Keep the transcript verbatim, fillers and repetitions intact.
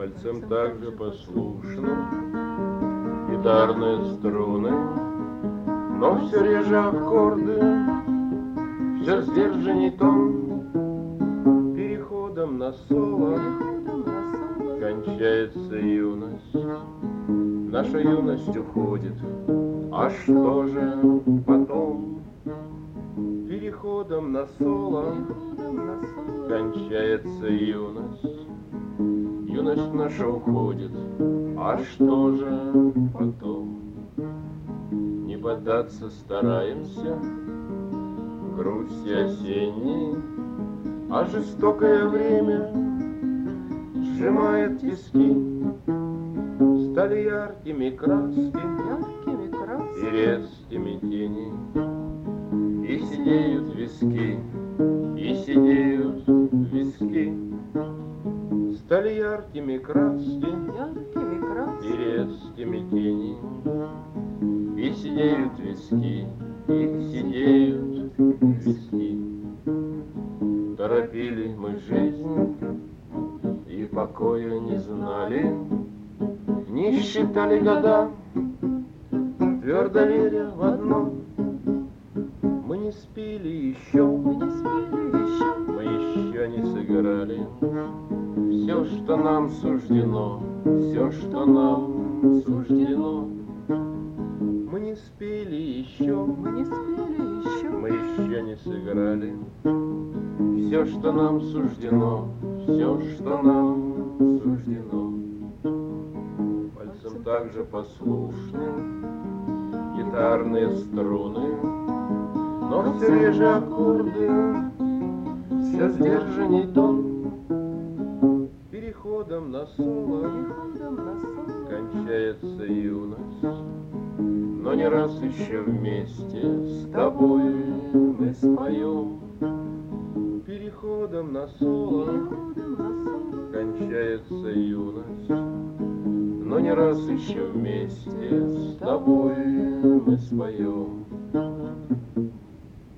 Пальцем также послушны гитарные струны, но все реже аккорды, все сдержанней тон. Переходом на соло кончается юность, наша юность уходит, а что же потом? Переходом на соло кончается юность, юность наша уходит, а что же потом? Не поддаться стараемся грусти осенней, а жестокое время сжимает тиски. Стали яркими краски, яркими краски, и резкими тени, и сидеют виски, и сидеют виски. Стали яркими краски, яркими краски, и резкими тени, и сидеют виски, и сидеют виски. Торопили мы жизнь и покоя не знали, не считали года, твердо веря в одно: мы не спели еще, мы не спели еще, мы еще не сыграли все, что нам суждено, все, что нам суждено. Мы не спели еще, мы не спели еще, мы еще не сыграли все, что нам суждено, все, что нам суждено. Пальцем также послушны гитарные струны, но все реже аккорды, все сдержанней тон. Переходом на соло переходом на соло кончается юность, но не раз еще вместе с тобой мы споем. Переходом на соло переходом на соло кончается юность, но не раз еще вместе с тобой мы споем.